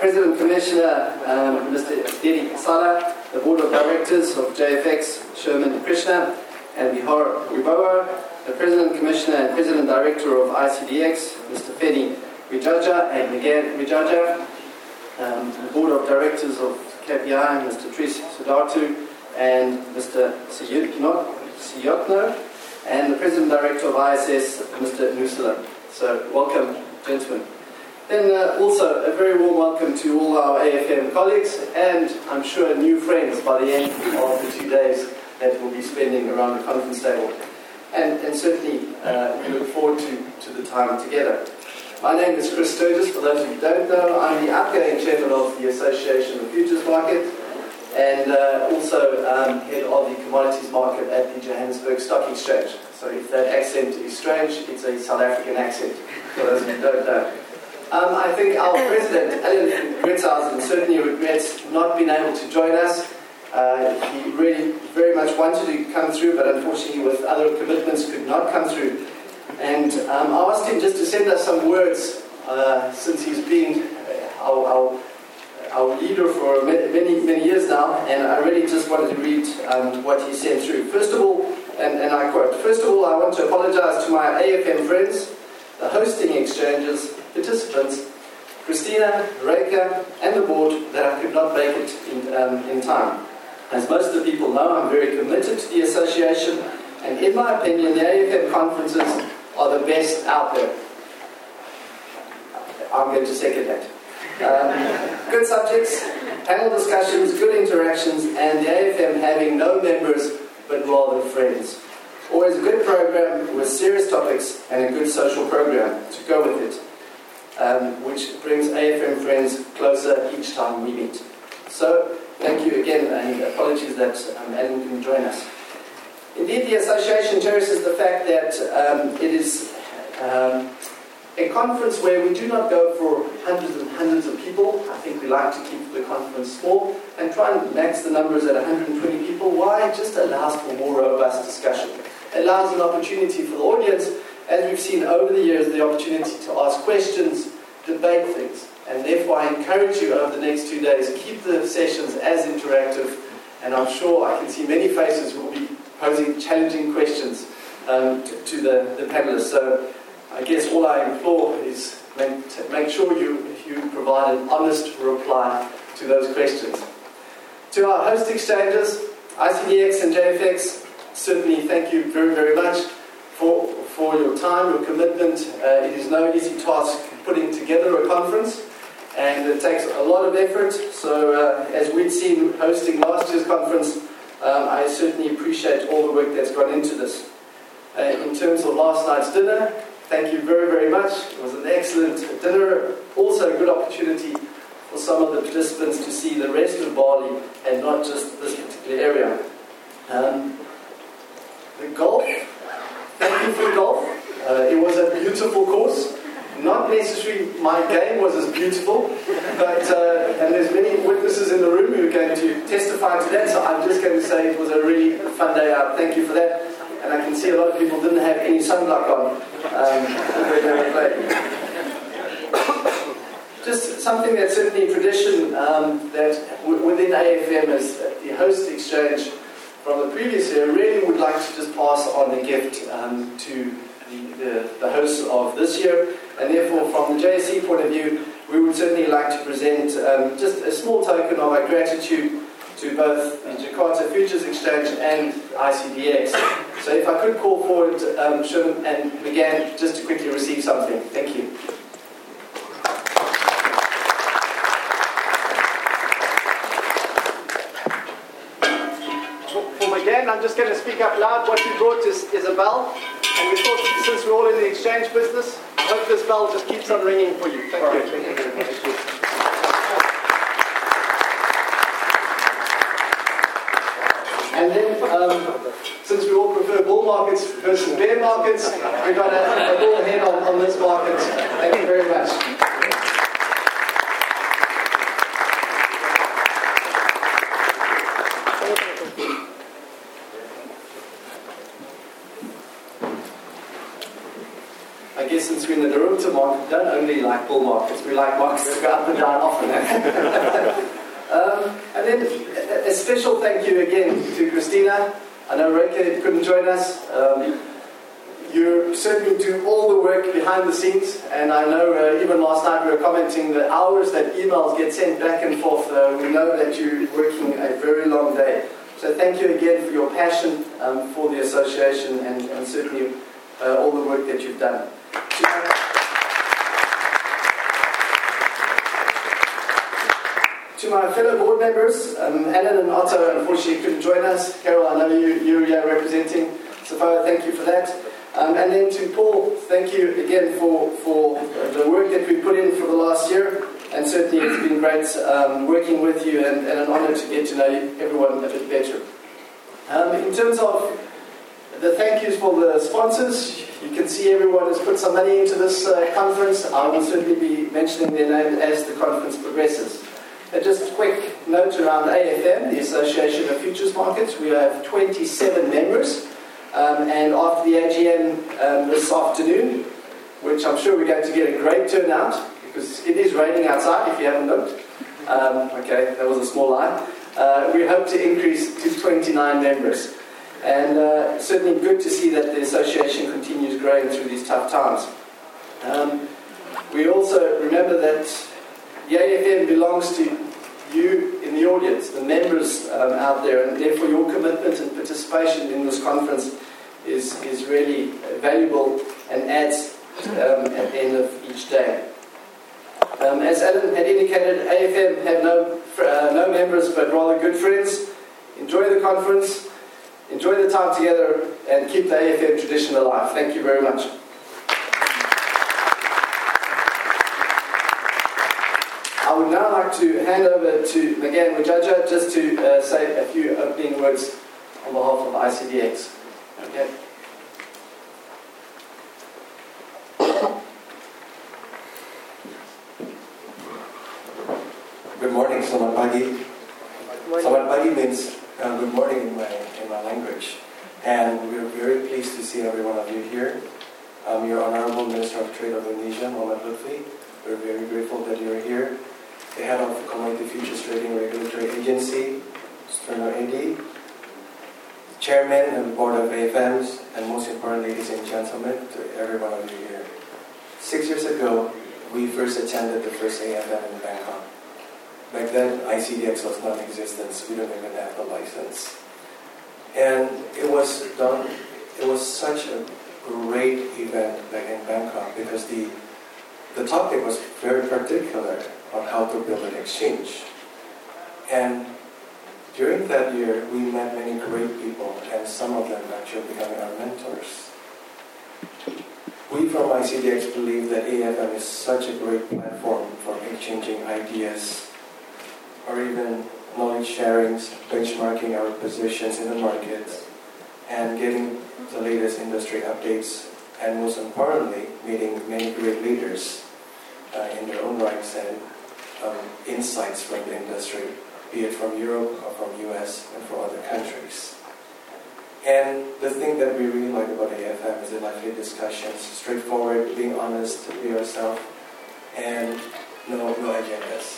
President Commissioner, Mr. Dedi Sala, the Board of Directors of JFX, Sherman Krishna, and Bihar Wibawa, the President Commissioner and President Director of ICDX, Mr. Feni Rijaja and Miguel Rijaja, the Board of Directors of KPI, Mr. Tris Siddhartu, and Mr. Siyotno, and the President Director of ISS, Mr. Nusala. So, welcome, gentlemen. Then also a very warm welcome to all our AFM colleagues, and I'm sure new friends by the end of the 2 days that we'll be spending around the conference table. And certainly we look forward to the time together. My name is Chris Sturgis. For those who don't know, I'm the outgoing chairman of the Association of Futures Market, and also head of the commodities market at the Johannesburg Stock Exchange. So if that accent is strange, it's a South African accent, for those who don't know. I think our president, Alan Gritzhausen, certainly regrets not being able to join us. He really very much wanted to come through, but unfortunately with other commitments could not come through. And I asked him just to send us some words, since he's been our leader for many years now, and I really just wanted to read what he sent through. First of all, and I quote, "First of all, I want to apologize to my AFM friends, the hosting exchanges, participants, Christina, Reika, and the board that I could not make it in time. As most of the people know, I'm very committed to the association, and in my opinion, the AFM conferences are the best out there." I'm going to second that. Good subjects, panel discussions, good interactions, and the AFM having no members but rather friends. Always a good program with serious topics and a good social program to go with it, which brings AFM friends closer each time we meet. So, thank you again, and apologies that Alan couldn't join us. Indeed, the association cherishes the fact that it is a conference where we do not go for hundreds and hundreds of people. I think we like to keep the conference small and try and max the numbers at 120 people. Why? It just allows for more robust discussion. It allows an opportunity for the audience, as we've seen over the years, the opportunity to ask questions, debate things. And therefore I encourage you over the next 2 days, keep the sessions as interactive, and I'm sure I can see many faces who will be posing challenging questions to the panelists. So I guess all I implore is make sure you provide an honest reply to those questions. To our host exchanges, ICDX and JFX, certainly thank you very, very much for your time, your commitment. It is no easy task putting together a conference, and it takes a lot of effort. So as we'd seen hosting last year's conference, I certainly appreciate all the work that's gone into this. In terms of last night's dinner, thank you very, very much. It was an excellent dinner. Also a good opportunity for some of the participants to see the rest of Bali and not just this particular area. The golf, thank you for golf. It was a beautiful course. Not necessarily my game was as beautiful, but and there's many witnesses in the room who are going to testify to that, so I'm just going to say it was a really fun day out. Thank you for that. And I can see a lot of people didn't have any sunblock on when they were playing. Just something that's certainly tradition that within AFM as the host exchange from the previous year, really would like to just pass on a gift to the hosts of this year, and therefore from the JSE point of view, we would certainly like to present just a small token of our gratitude to both the Jakarta Futures Exchange and ICDX. So if I could call forward Sherman and McGann just to quickly receive something. Thank you. For McGann, I'm just going to speak up loud. What we brought is a bell, and we thought since we're all in the exchange business, I hope this bell just keeps on ringing for you. Thank you. Thank you very much. And then, since we all prefer bull markets versus bear markets, we've got a bull head on this market. Thank you very much. I guess since we're in the room, winter market don't only like bull markets, we like markets to go up and down often. And then a special thank you again to Christina. I know Reike couldn't join us. You certainly do all the work behind the scenes, and I know even last night we were commenting the hours that emails get sent back and forth. We know that you're working a very long day. So thank you again for your passion for the association and certainly all the work that you've done. To my fellow board members, Alan and Otto unfortunately couldn't join us. Carol, I know you're here representing Safoa, thank you for that. And then to Paul, thank you again for the work that we put in for the last year. And certainly it's been great working with you and an honour to get to know everyone a bit better. In terms of the thank yous for the sponsors, you can see everyone has put some money into this conference. I will certainly be mentioning their name as the conference progresses. Just a quick note around AFM, the Association of Futures Markets. We have 27 members. And after the AGM this afternoon, which I'm sure we're going to get a great turnout, because it is raining outside if you haven't looked. Okay, that was a small lie. We hope to increase to 29 members. And certainly good to see that the association continues growing through these tough times. We also remember that the AFM belongs to you in the audience, the members out there, and therefore your commitment and participation in this conference is really valuable and adds at the end of each day. As Alan had indicated, AFM have no members but rather good friends. Enjoy the conference, enjoy the time together, and keep the AFM tradition alive. Thank you very much. I would now like to hand over to McGann Wajaja just to say a few opening words on behalf of ICDX. Okay. Good morning, selamat pagi. Selamat pagi means good morning in my language. And we're very pleased to see every one of you here. Your Honorable Minister of Trade of Indonesia, Muhammad Lutfi. We're very grateful that you're here. The head of Commodity Futures Trading Regulatory Agency, Sterno AD, Chairman and Board of AFMs, and most important, ladies and gentlemen, to every one of you here. 6 years ago, we first attended the first AFM in Bangkok. Back then, ICDX was non-existent. We don't even have the license. And it was such a great event back in Bangkok because the topic was very particular on how to build an exchange. And during that year, we met many great people, and some of them actually becoming our mentors. We from ICDX believe that AFM is such a great platform for exchanging ideas, or even knowledge sharing, benchmarking our positions in the markets, and getting the latest industry updates, and most importantly, meeting many great leaders in their own rights and insights from the industry, be it from Europe or from US and from other countries. And the thing that we really like about AFM is the lively discussions, straightforward, being honest, be yourself, and no agendas.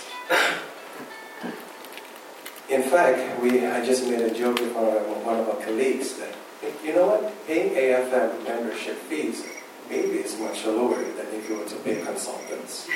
In fact, I just made a joke with one of our colleagues that, you know what, paying AFM membership fees maybe is much lower than if you were to pay consultants.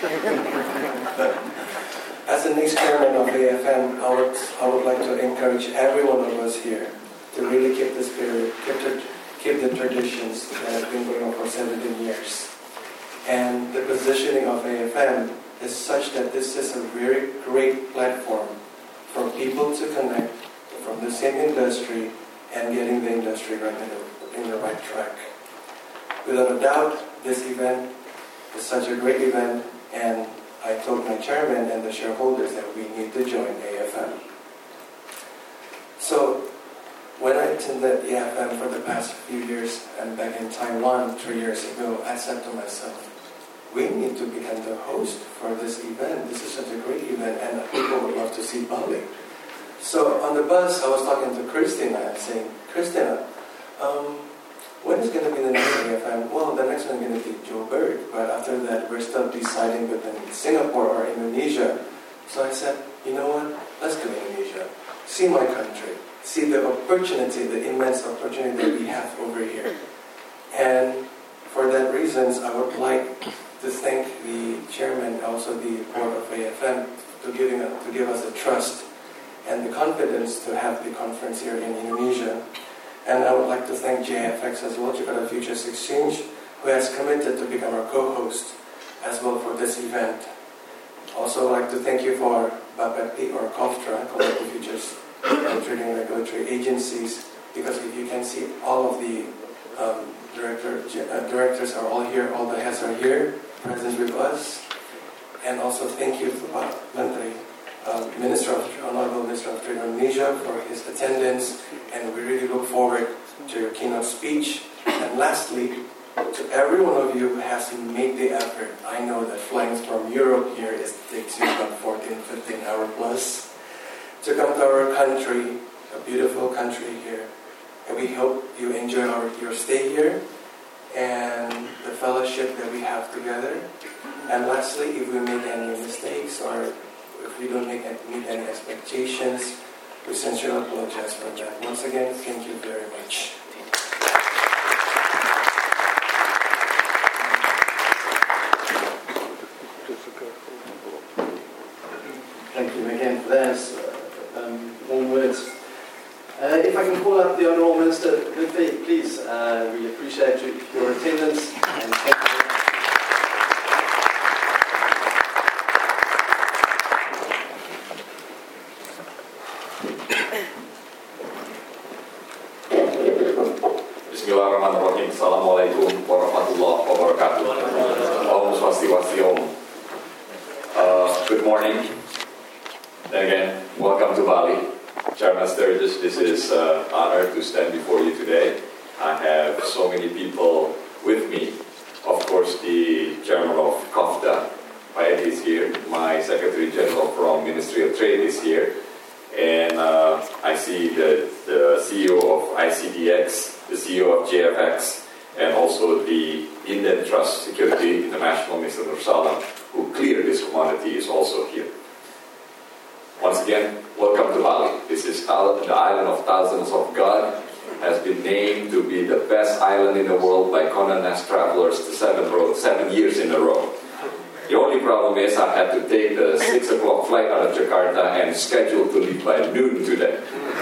As the next chairman of AFM, I would like to encourage every one of us here to really keep the spirit, keep the traditions that have been going on for 17 years. And the positioning of AFM is such that this is a very great platform for people to connect from the same industry and getting the industry right in the right track. Without a doubt, this event is such a great event, and I told my chairman and the shareholders that we need to join AFM. So, when I attended AFM for the past few years, and back in Taiwan 3 years ago, I said to myself, we need to become the host for this event. This is such a great event, and people would love to see Bali. So on the bus, I was talking to Christina and saying, Christina, when is going to be the next AFM? Well, the next one is going to be Joburg, but after that, we're still deciding between Singapore or Indonesia. So I said, you know what? Let's go to Indonesia. See my country. See the opportunity, the immense opportunity that we have over here. And for that reasons, I would like to thank the chairman, also the board of AFM, to give us the trust and the confidence to have the conference here in Indonesia. And I would like to thank JFX as well, Jakarta Futures Exchange, who has committed to become our co-host as well for this event. Also, I'd like to thank you for BAPETI or COFTRA, Commodity Futures and Trading Regulatory Agencies, because if you can see, all of the directors are all here, all the heads are here, present with us. And also thank you to Menteri, Honorable Minister of Trade of Indonesia for his attendance, and we really look forward to your keynote speech. And lastly, to every one of you who has made the effort. I know that flying from Europe here takes you about 14, 15 hours plus to come to our country, a beautiful country here. And we hope you enjoy your stay here and the fellowship that we have together. And lastly, if we make any mistakes or if we don't meet any expectations, we sincerely apologize for that. Once again, thank you very much. Thank you again for those warm words. If I can call up the Honourable Minister, Lutfi, please. We appreciate your attendance and thank you. Bismillahirrahmanirrahim. Assalamualaikum warahmatullahi wabarakatuh. Om Swastiastu. Good morning. And again, welcome to Bali. Chairman Sturgis, this is an honor to stand before you today. I have so many people with me. Of course, the Chairman of COFTA, Pak Edi, is here. My Secretary General from Ministry of Trade is here. And I see the CEO of ICDX, the CEO of JFX, and also the Indian Trust Security International, Mr. Nur Salam, who cleared this commodity, is also here. Once again, welcome to Bali. This is the island of thousands of God, has been named to be the best island in the world by Condé Nast Travelers 7 years in a row. The only problem is I had to take the 6 o'clock flight out of Jakarta and scheduled to leave by noon today.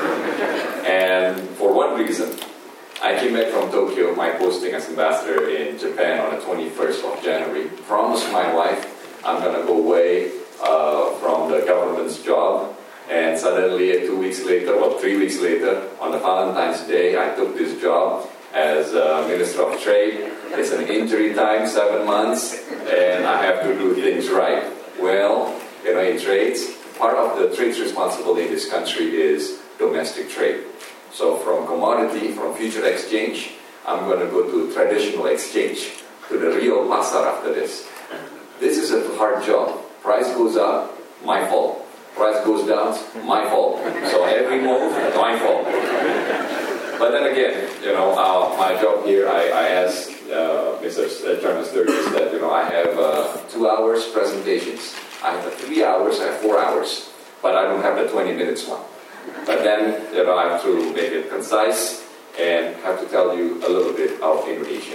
And for one reason, I came back from Tokyo, my posting as ambassador in Japan on the 21st of January, promised my wife I'm going to go away from the government's job, and suddenly 2 weeks later, or 3 weeks later, on the Valentine's Day, I took this job as Minister of Trade. It's an injury time, 7 months, and I have to do things right. Well, in trades, part of the trade's responsibility in this country is domestic trade. So from commodity, from future exchange, I'm going to go to traditional exchange, to the real pasar after this. This is a hard job. Price goes up, my fault. Price goes down, my fault. So every move, my fault. But then again, my job here, I asked Mr. Chairman Sturgis that, I have 2 hours presentations. I have 3 hours, I have 4 hours. But I don't have the 20 minutes one. But then, I have to make it concise and have to tell you a little bit of Indonesia.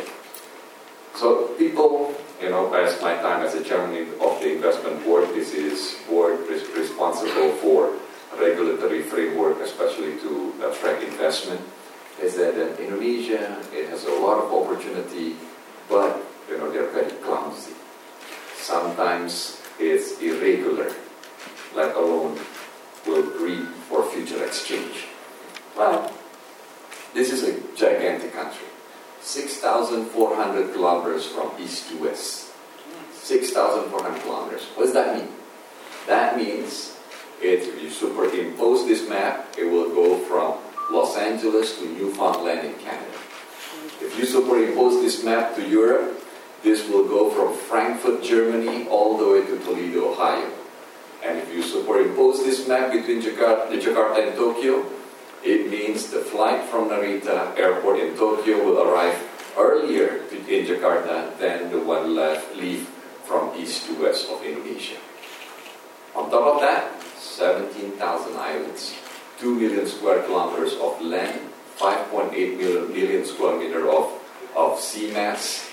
So people, as my time as the chairman of the investment board, this is board responsible for regulatory framework, especially to attract investment, is that Indonesia, it has a lot of opportunity, but they're very clumsy. Sometimes it's irregular, let alone will breed for future exchange. Well, this is a gigantic country. 6,400 kilometers from east to west. 6,400 kilometers. What does that mean? That means if you superimpose this map, it will go from Los Angeles to Newfoundland in Canada. If you superimpose this map to Europe, this will go from Frankfurt, Germany, all the way to Toledo, Ohio. And if you superimpose this map between Jakarta and Tokyo, It means the flight from Narita Airport in Tokyo will arrive earlier in Jakarta than the one leave from east to west of Indonesia. On top of that, 17,000 islands, 2 million square kilometers of land, 5.8 million square meter of sea mass,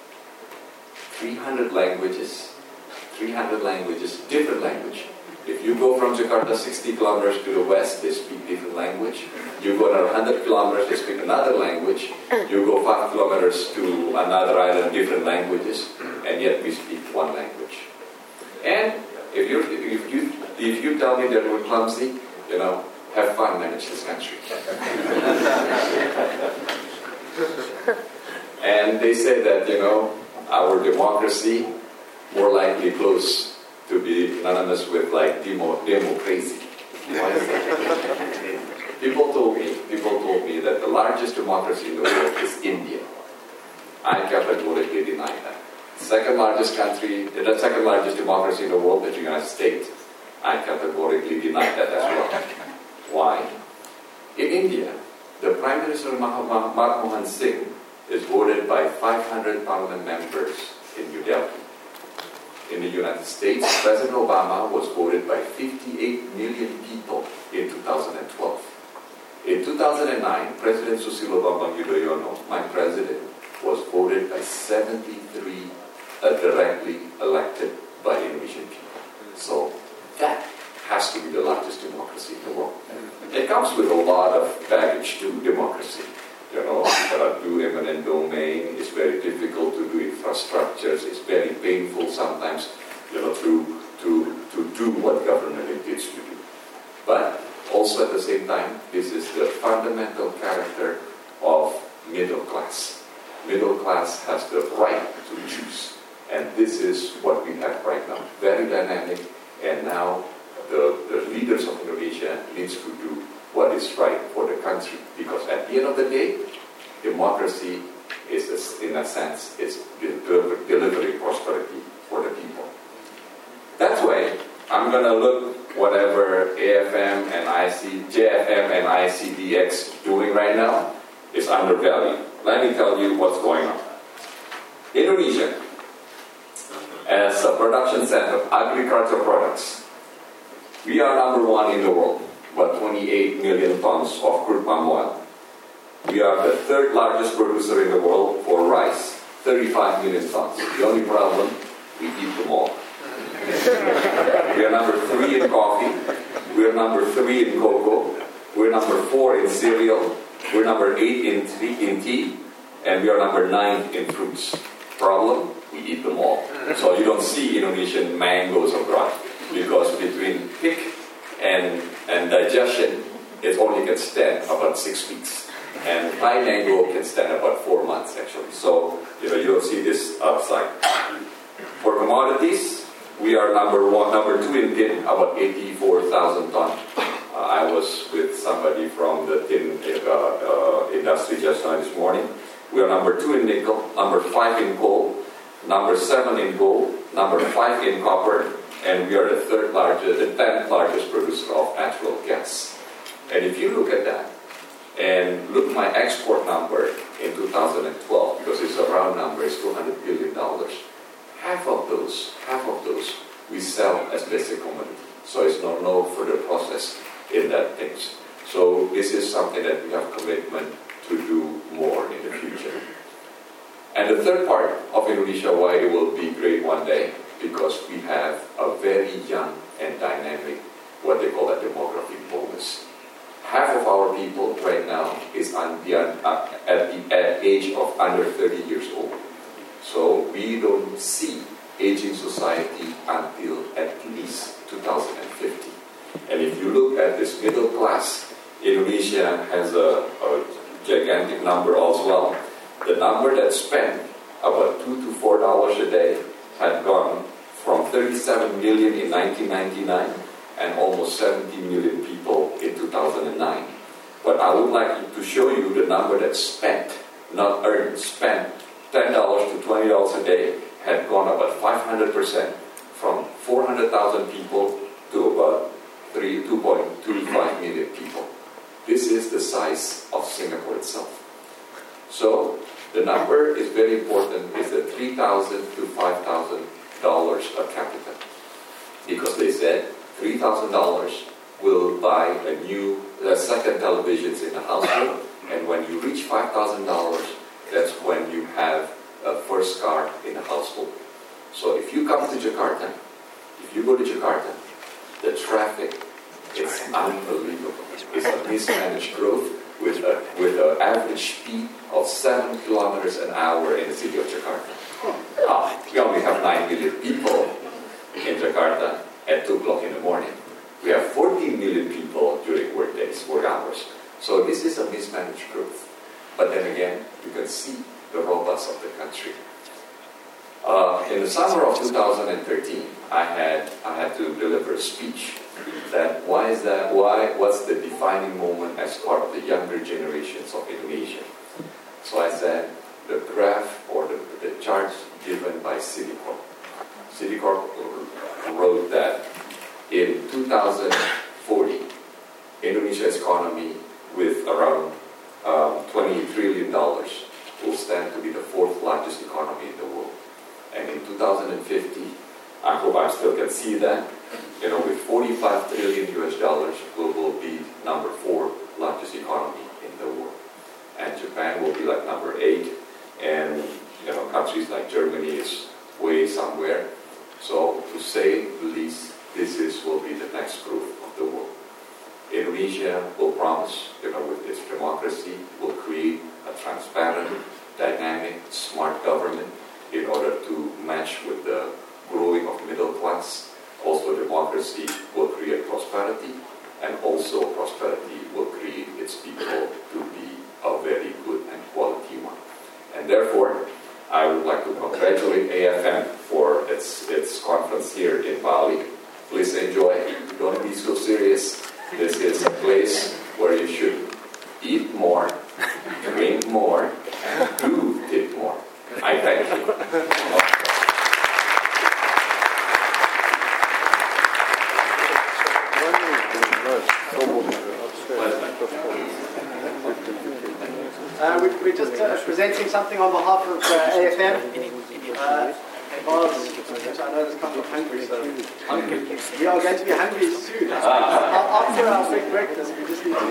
300 languages, different language. If you go from Jakarta 60 kilometers to the west, they speak different language. You go another 100 kilometers, they speak another language. You go 5 kilometers to another island, different languages, and yet we speak one language. And if you tell me that we're clumsy, have fun, manage this country. And they say that, our democracy more likely close to be synonymous with like democracy. Why is that? People told me that the largest democracy in the world is India. I categorically deny that. The second largest democracy in the world is the United States. I categorically deny that as well. Why? In India, the Prime Minister Manmohan Singh is voted by 500 parliament members in New Delhi. In the United States, President Obama was voted by 58 million people in 2012. In 2009, President Susilo Bambang Yudhoyono, my president, was voted by 73 directly elected by Indonesian people. So that has to be the largest democracy in the world. It comes with a lot of baggage to democracy. You cannot do eminent domain. It's very difficult to do infrastructures. It's very painful sometimes, to do what government intends to do. But also at the same time, this is the fundamental character of middle class. Middle class has the right to choose. And this is what we have right now. Very dynamic. And now the leaders of Indonesia needs to do what is right for the country. Because at the end of the day, democracy is, in a sense, is delivering prosperity for the people. That's why I'm going to look whatever AFM and JFM and ICDX doing right now is undervalued. Let me tell you what's going on. Indonesia, as a production center of agricultural products, we are number one in the world, about 28 million tons of crude palm oil. We are the third largest producer in the world for rice, 35 million tons. The only problem, we eat them all. We are number 3 in coffee. We are number 3 in cocoa. We're number 4 in cereal. We're number 8 in tea. And we are number 9 in fruits. Problem, we eat them all. So you don't see Indonesian mangoes abroad. Because between pick and digestion, it only can stand about 6 weeks. And Thai mango can stand about 4 months actually. So you don't see this upside. For commodities, we are number 2 in tin, about 84,000 tons. I was with somebody from the tin industry just now this morning. We are number 2 in nickel, number 5 in coal, number 7 in gold, number 5 in copper, and we are the 10th largest producer of natural gas. And if you look at that, and look my export number in 2012, because it's a round number, it's $200 billion. Half of those we sell as basic commodity. So it's no further process in that things. So this is something that we have commitment to do more in the future. And the third part of Indonesia, why it will be great one day, because we have a very young and dynamic, what they call a demographic bonus. Half of our people right now is at the age of under 30 years old. So we don't see aging society until at least 2050. And if you look at this middle class, Indonesia has a gigantic number as well. The number that spent about $2 to $4 a day had gone from 37 million in 1999 and almost 70 million people in 2009. But I would like to show you the number that spent, not earned, spent $10 to $20 a day had gone about 500% from 400,000 people to about 2.25 million people. This is the size of Singapore itself. So the number is very important, is the $3,000 to $5,000 per capita. Because they said $3,000 will buy a second televisions in the household, and when you reach $5,000, that's when you have a first car in the household. So if you come to Jakarta, if you go to Jakarta, the traffic is unbelievable. It's a mismanaged growth with an average speed of 7 kilometers an hour in the city of Jakarta. We only have 9 million people in Jakarta at 2 o'clock in the morning. We have 14 million people during work hours. So this is a mismanaged growth. But then again, you can see the robust of the country. In the summer of 2013, I had to deliver a speech. What's the defining moment as part of the younger generations of Indonesia? So I said, the graph or the chart given by Citicorp. Citicorp wrote that in 2040, Indonesia's economy with around $20 trillion will stand to be the 4th largest economy in the world. And in 2050, I hope I still can see that, with $45 trillion we will be number 4 largest economy in the world. And Japan will be like number 8, and countries like Germany is way somewhere. So to say the least, this will be the next growth of the world. Indonesia will promise, with its democracy, will create a transparent, dynamic, smart government in order to match with the growing of middle class. Also, democracy will create prosperity, and also prosperity will create its people to be a very good and quality one. And therefore, I would like to congratulate AFM for its conference here in Bali. Please enjoy. Don't be so serious. This is a place where you should eat more, drink more, and do it more. I thank you. We're just presenting something on behalf of AFM. I know there's a couple of hungry, so we are going to be hungry soon. After our big breakfast, we just need to...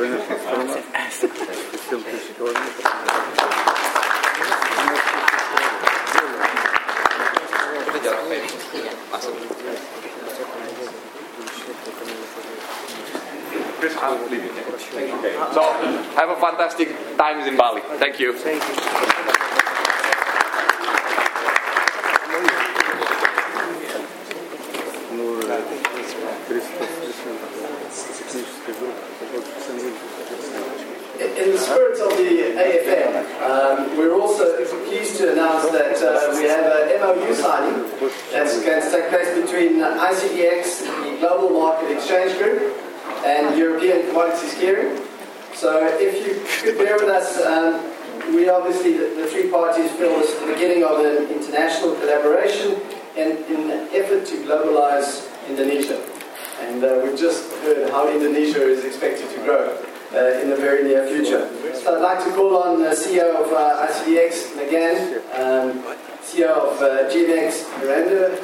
Okay. So, have a fantastic time in Bali. Thank you. Thank you. In the spirit of the AFM, we're also pleased to announce that we have an MOU signing that's going to take place between ICDX, the Global Market Exchange Group, and European Commodities Clearing. So if you could bear with us, we obviously, the three parties feel this is the beginning of an international collaboration in an effort to globalize Indonesia. And we've just heard how Indonesia is expected to grow in the very near future. So I'd like to call on the CEO of ICDX, Nagan, CEO of GMX, Miranda,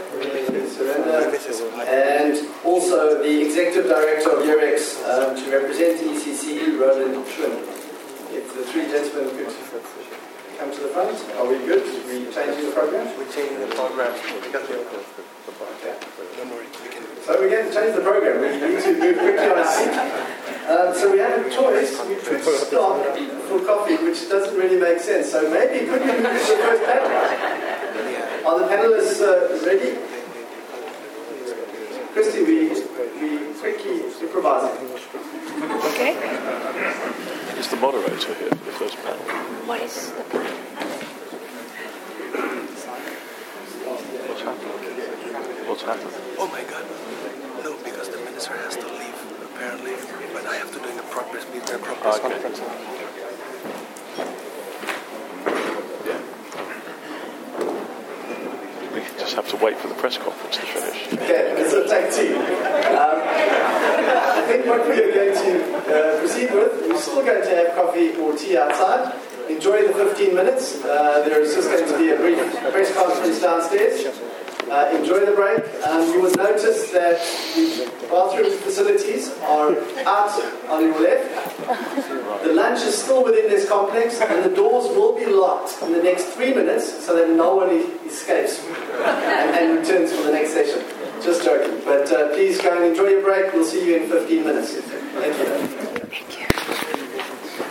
and also the Executive Director of Eurex to represent ECC, Roland Schwinn. If the three gentlemen could come to the front. Are we good? Are we changing the program? We're changing the program. Okay. So we're going to change the program. We need to move quickly on our feet. So we have a choice. We could stop for coffee, which doesn't really make sense. So maybe could we move to the first panel? Are the panelists ready? Christy, we quickly improvise. Okay. Is the moderator here for the first panel? What is the plan? What's happening? What's happening? Oh my God. No, because the minister has to leave, apparently. But I have to do a progress conference. We just have to wait for the press conference to finish. Okay, so take two. I think what we are going to proceed with, we're still going to have coffee or tea outside. Enjoy the 15 minutes. There is just going to be a brief press conference downstairs. Enjoy the break. You will notice that the bathroom facilities are out on your left. The lunch is still within this complex, and the doors will be locked in the next 3 minutes so that no one escapes and returns for the next session. Just joking. But please go and enjoy your break. We'll see you in 15 minutes. Thank you. Thank you.